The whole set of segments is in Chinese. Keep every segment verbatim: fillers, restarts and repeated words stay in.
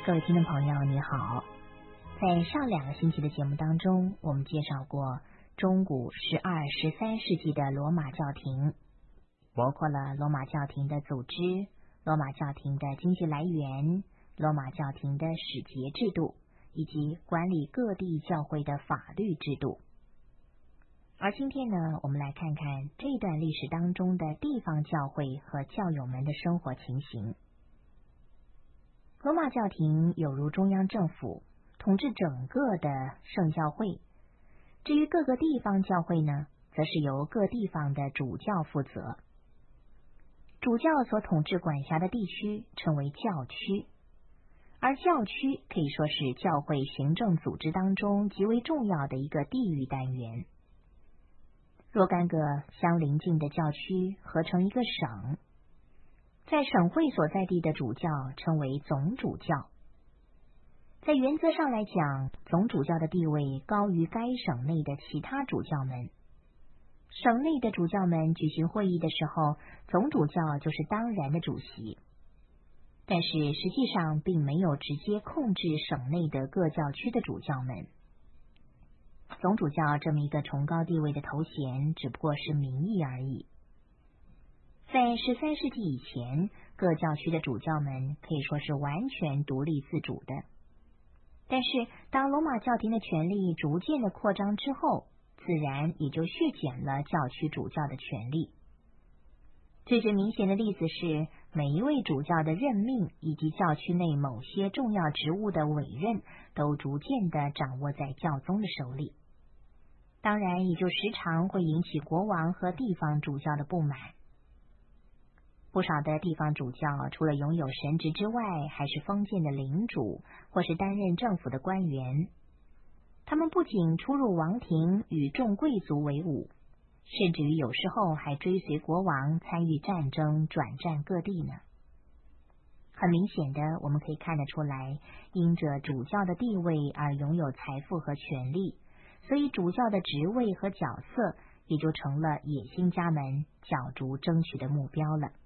各位听众朋友你好，在上两个星期的节目当中，我们介绍过中古十二、十三世纪的罗马教廷，包括了罗马教廷的组织、罗马教廷的经济来源、罗马教廷的使节制度，以及管理各地教会的法律制度。而今天呢，我们来看看这段历史当中的地方教会和教友们的生活情形。罗马教廷有如中央政府，统治整个的圣教会。至于各个地方教会呢，则是由各地方的主教负责。主教所统治管辖的地区称为教区，而教区可以说是教会行政组织当中极为重要的一个地域单元。若干个相邻近的教区合成一个省，在省会所在地的主教称为总主教。在原则上来讲，总主教的地位高于该省内的其他主教们。省内的主教们举行会议的时候，总主教就是当然的主席，但是实际上并没有直接控制省内的各教区的主教们。总主教这么一个崇高地位的头衔只不过是名义而已。在十三世纪以前，各教区的主教们可以说是完全独立自主的。但是当罗马教廷的权力逐渐的扩张之后，自然也就削减了教区主教的权力。最最明显的例子是，每一位主教的任命以及教区内某些重要职务的委任，都逐渐的掌握在教宗的手里。当然，也就时常会引起国王和地方主教的不满。不少的地方主教除了拥有神职之外，还是封建的领主，或是担任政府的官员。他们不仅出入王庭，与众贵族为伍，甚至于有时候还追随国王参与战争，转战各地呢。很明显的，我们可以看得出来，因着主教的地位而拥有财富和权力，所以主教的职位和角色也就成了野心家们角逐争取的目标了。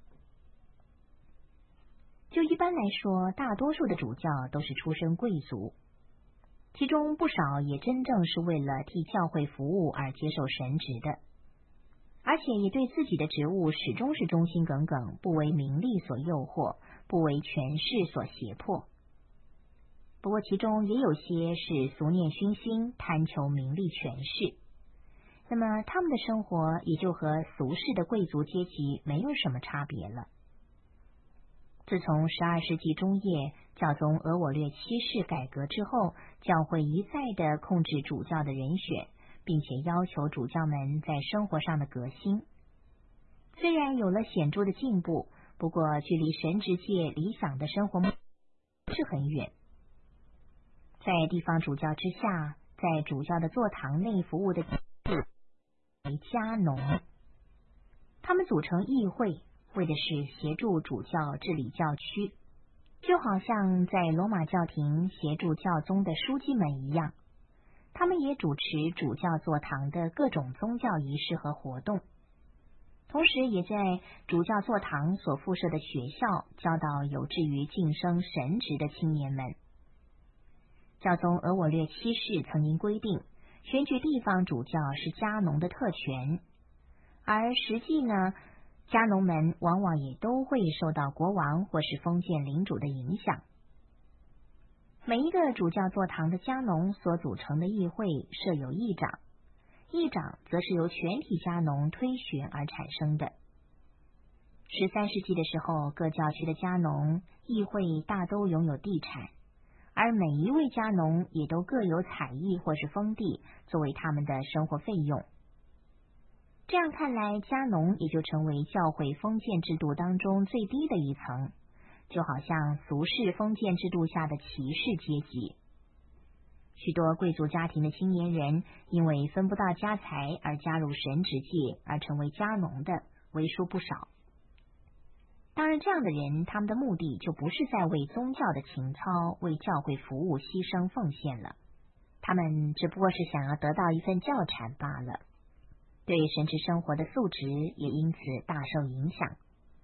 就一般来说，大多数的主教都是出身贵族，其中不少也真正是为了替教会服务而接受神职的，而且也对自己的职务始终是忠心耿耿，不为名利所诱惑，不为权势所胁迫。不过其中也有些是俗念熏心，贪求名利权势，那么他们的生活也就和俗世的贵族阶级没有什么差别了。自从十二世纪中叶教宗额我略七世改革之后，教会一再的控制主教的人选，并且要求主教们在生活上的革新。虽然有了显著的进步，不过距离神职界理想的生活是很远。在地方主教之下，在主教的座堂内服务的为家农，他们组成议会，为的是协助主教治理教区，就好像在罗马教廷协助教宗的书记们一样，他们也主持主教座堂的各种宗教仪式和活动，同时也在主教座堂所附设的学校教导有志于晋升神职的青年们。教宗额我略七世曾经规定，选举地方主教是家农的特权，而实际呢，家农们往往也都会受到国王或是封建领主的影响。每一个主教座堂的家农所组成的议会设有议长，议长则是由全体家农推选而产生的。十三世纪的时候，各教区的家农议会大都拥有地产，而每一位家农也都各有采邑或是封地作为他们的生活费用。这样看来，家农也就成为教会封建制度当中最低的一层，就好像俗世封建制度下的骑士阶级。许多贵族家庭的青年人因为分不到家财而加入神职界，而成为家农的为数不少。当然，这样的人他们的目的就不是在为宗教的情操、为教会服务牺牲奉献了，他们只不过是想要得到一份教产罢了，对神职生活的素质也因此大受影响。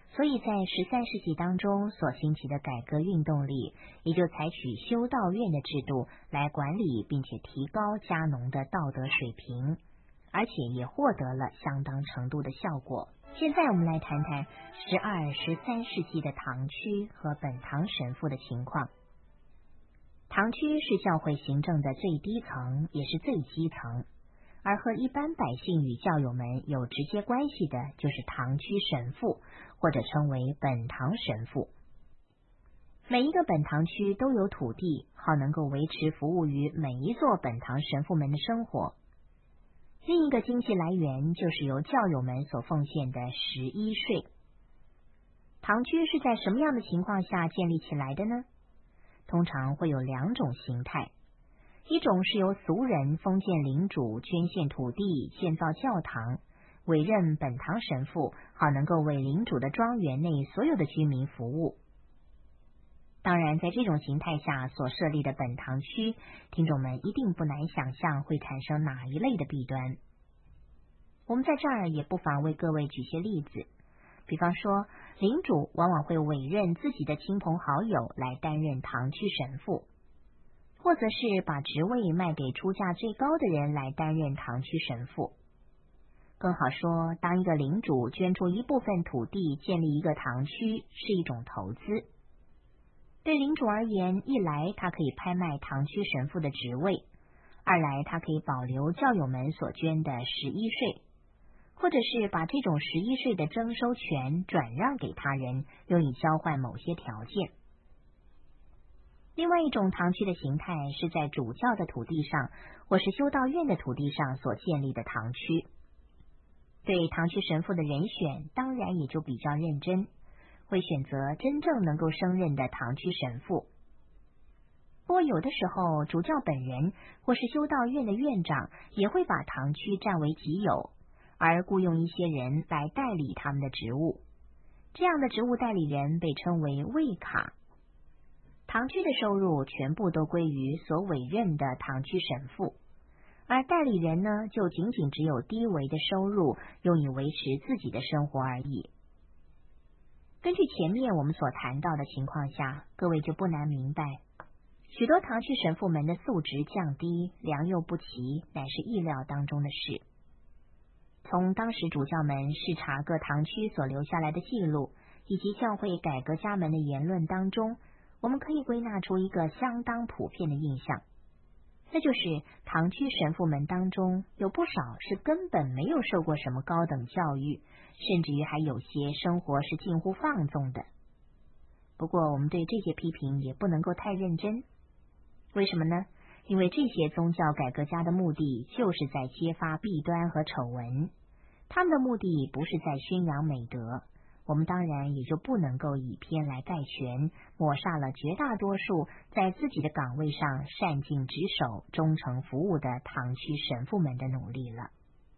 所以在十三世纪当中所兴起的改革运动里，也就采取修道院的制度来管理并且提高家农的道德水平，而且也获得了相当程度的效果。现在我们来谈谈十二、十三世纪的堂区和本堂神父的情况。堂区是教会行政的最低层，也是最基层，而和一般百姓与教友们有直接关系的，就是堂区神父，或者称为本堂神父。每一个本堂区都有土地，好能够维持服务于每一座本堂神父们的生活。另一个经济来源就是由教友们所奉献的十一税。堂区是在什么样的情况下建立起来的呢？通常会有两种形态，一种是由俗人封建领主捐献土地建造教堂，委任本堂神父，好能够为领主的庄园内所有的居民服务。当然，在这种形态下所设立的本堂区，听众们一定不难想象会产生哪一类的弊端。我们在这儿也不妨为各位举些例子，比方说，领主往往会委任自己的亲朋好友来担任堂区神父，或者是把职位卖给出价最高的人来担任堂区神父。更好说，当一个领主捐出一部分土地建立一个堂区，是一种投资。对领主而言，一来他可以拍卖堂区神父的职位，二来他可以保留教友们所捐的十一税，或者是把这种十一税的征收权转让给他人，用以交换某些条件。另外一种堂区的形态是在主教的土地上或是修道院的土地上所建立的堂区。对堂区神父的人选当然也就比较认真，会选择真正能够胜任的堂区神父。不过有的时候，主教本人或是修道院的院长也会把堂区占为己有，而雇佣一些人来代理他们的职务。这样的职务代理人被称为卫卡。堂区的收入全部都归于所委任的堂区神父，而代理人呢，就仅仅只有低微的收入，用以维持自己的生活而已。根据前面我们所谈到的情况下，各位就不难明白，许多堂区神父们的素质降低，良莠不齐，乃是意料当中的事。从当时主教们视察各堂区所留下来的记录，以及教会改革家们的言论当中，我们可以归纳出一个相当普遍的印象，那就是堂区神父们当中有不少是根本没有受过什么高等教育，甚至于还有些生活是近乎放纵的。不过我们对这些批评也不能够太认真。为什么呢？因为这些宗教改革家的目的就是在揭发弊端和丑闻，他们的目的不是在宣扬美德，我们当然也就不能够以偏来概全，抹煞了绝大多数在自己的岗位上善尽职守、忠诚服务的堂区神父们的努力了。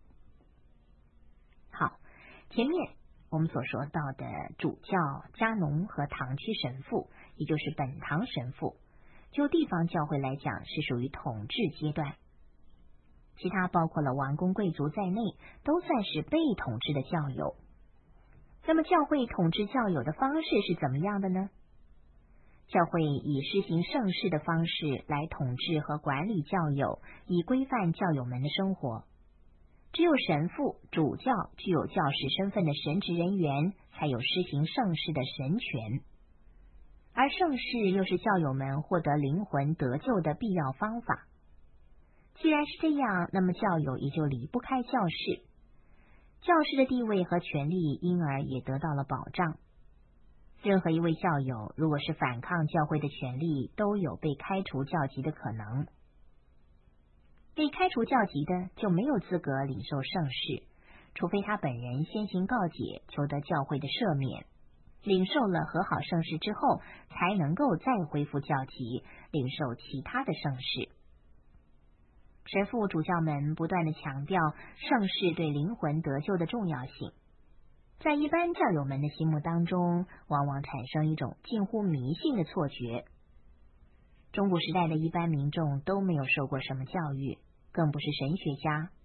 好，前面我们所说到的主教、家农和堂区神父，也就是本堂神父，就地方教会来讲是属于统治阶段，其他包括了王公贵族在内，都算是被统治的教友。那么教会统治教友的方式是怎么样的呢？教会以施行圣事的方式来统治和管理教友，以规范教友们的生活。只有神父、主教具有教士身份的神职人员，才有施行圣事的神权。而圣事又是教友们获得灵魂得救的必要方法。既然是这样，那么教友也就离不开教士。教士的地位和权利因而也得到了保障。任何一位教友如果是反抗教会的权利，都有被开除教籍的可能。被开除教籍的就没有资格领受圣事，除非他本人先行告解，求得教会的赦免，领受了和好圣事之后，才能够再恢复教籍，领受其他的圣事。神父主教们不断的强调圣事对灵魂得救的重要性，在一般教友们的心目当中，往往产生一种近乎迷信的错觉。中古时代的一般民众都没有受过什么教育，更不是神学家，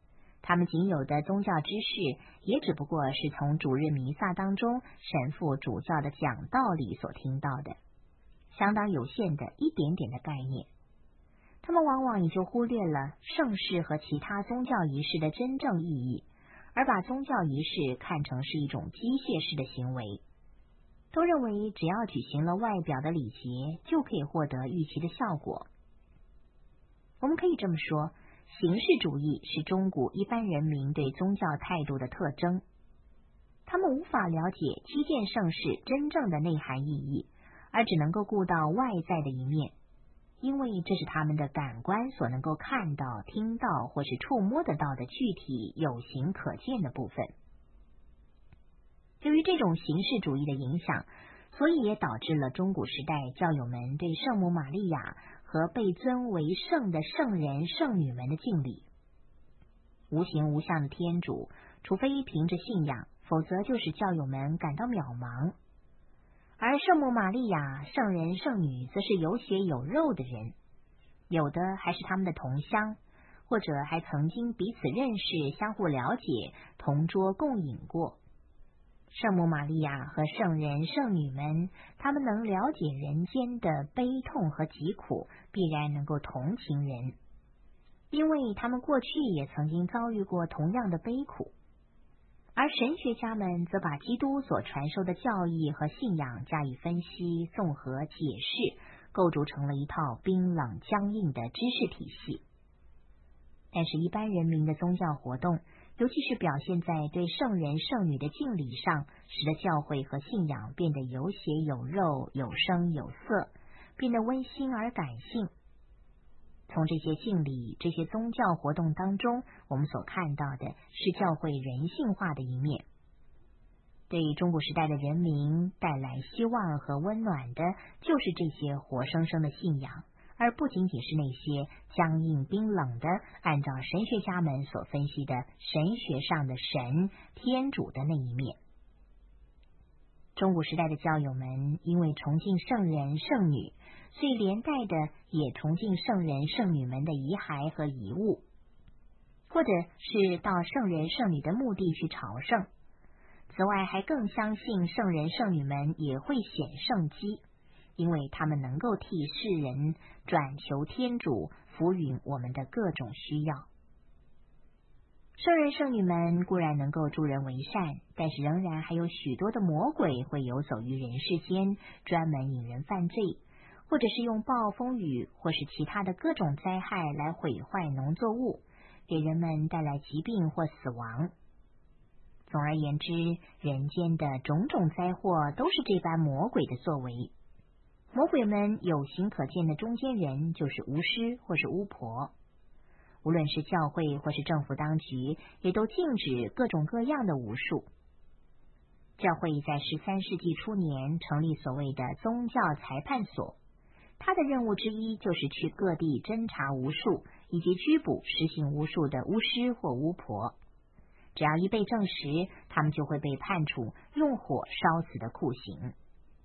他们仅有的宗教知识，也只不过是从主日弥撒当中神父主教的讲道里所听到的，相当有限的一点点的概念。他们往往也就忽略了圣事和其他宗教仪式的真正意义，而把宗教仪式看成是一种机械式的行为，都认为只要举行了外表的礼节，就可以获得预期的效果。我们可以这么说，形式主义是中古一般人民对宗教态度的特征。他们无法了解七件圣事真正的内涵意义，而只能够顾到外在的一面，因为这是他们的感官所能够看到、听到或是触摸得到的具体有形可见的部分。由于这种形式主义的影响，所以也导致了中古时代教友们对圣母玛利亚和被尊为圣的圣人圣女们的敬礼。无形无相的天主，除非凭着信仰，否则就是教友们感到渺茫。而圣母玛利亚、圣人圣女则是有血有肉的人，有的还是他们的同乡，或者还曾经彼此认识、相互了解、同桌共饮过。圣母玛利亚和圣人圣女们，他们能了解人间的悲痛和疾苦，必然能够同情人，因为他们过去也曾经遭遇过同样的悲苦。而神学家们则把基督所传授的教义和信仰加以分析、综合、解释，构筑成了一套冰冷僵硬的知识体系。但是，一般人民的宗教活动，尤其是表现在对圣人圣女的敬礼上，使得教会和信仰变得有血有肉、有声有色，变得温馨而感性。从这些敬礼、这些宗教活动当中，我们所看到的是教会人性化的一面。对中古时代的人民带来希望和温暖的，就是这些活生生的信仰，而不仅仅是那些僵硬冰冷的，按照神学家们所分析的神学上的神天主的那一面。中古时代的教友们因为崇敬圣人圣女，所以连带的也崇敬圣人圣女们的遗骸和遗物，或者是到圣人圣女的墓地去朝圣。此外，还更相信圣人圣女们也会显圣迹，因为他们能够替世人转求天主，抚允我们的各种需要。圣人圣女们固然能够助人为善，但是仍然还有许多的魔鬼会游走于人世间，专门引人犯罪，或者是用暴风雨或是其他的各种灾害来毁坏农作物，给人们带来疾病或死亡。总而言之，人间的种种灾祸都是这般魔鬼的作为。魔鬼们有形可见的中间人就是巫师或是巫婆。无论是教会或是政府当局，也都禁止各种各样的巫术。教会在十三世纪初年成立所谓的宗教裁判所，它的任务之一就是去各地侦查巫术，以及拘捕实行巫术的巫师或巫婆。只要一被证实，他们就会被判处用火烧死的酷刑。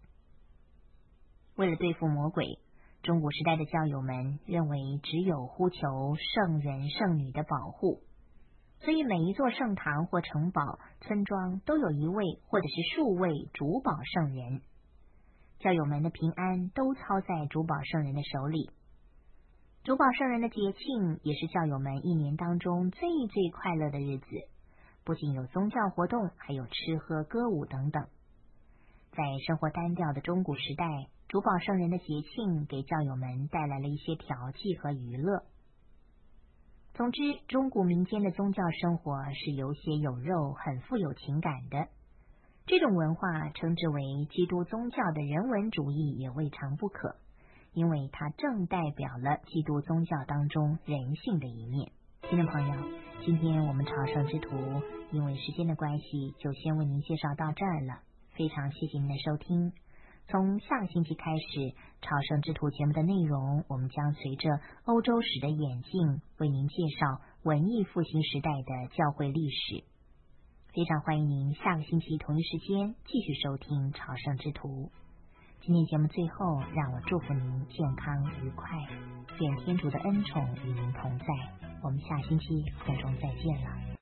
为了对付魔鬼，中古时代的教友们认为只有呼求圣人圣女的保护，所以每一座圣堂或城堡、村庄都有一位或者是数位主保圣人，教友们的平安都操在主保圣人的手里。主保圣人的节庆也是教友们一年当中最最快乐的日子，不仅有宗教活动，还有吃喝歌舞等等。在生活单调的中古时代，主保圣人的节庆给教友们带来了一些调剂和娱乐。总之，中古民间的宗教生活是有血有肉，很富有情感的。这种文化称之为基督宗教的人文主义也未尝不可，因为它正代表了基督宗教当中人性的一面。听众朋友，今天我们朝圣之途因为时间的关系，就先为您介绍到这儿了。非常谢谢您的收听。从下个星期开始，朝圣之途节目的内容，我们将随着欧洲史的演进，为您介绍文艺复兴时代的教会历史。非常欢迎您下个星期同一时间继续收听朝圣之途。 今天节目最后，让我祝福您健康愉快，愿天主的恩宠与您同在。我们下星期空中再见了。